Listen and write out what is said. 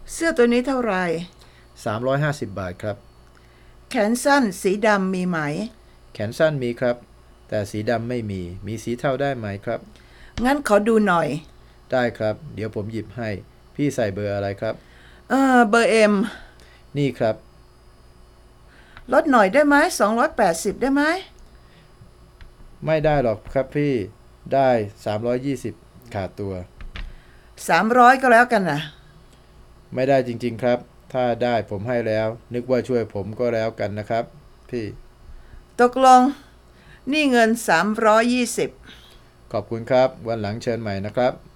เสื้อตัวนี้เท่าไหร่ 350 บาทครับแขนสั้นสีดำมีไหมแขนสั้นมีครับแต่สีดำไม่มีสีเทาได้ไหมครับงั้นขอดูหน่อยได้ครับเดี๋ยวผมหยิบให้พี่ใส่เบอร์อะไรครับเบอร์เอ็มนี่ครับลดหน่อยได้ไหม280ได้ไหมไม่ได้หรอกครับพี่ได้320ขาดตัว 300ก็แล้วกันนะไม่ได้จริงๆครับถ้าได้ผมให้แล้วนึกว่าช่วยผมก็แล้วกันนะครับพี่ตกลงนี่เงิน320 ขอบคุณครับวันหลังเชิญใหม่นะครับ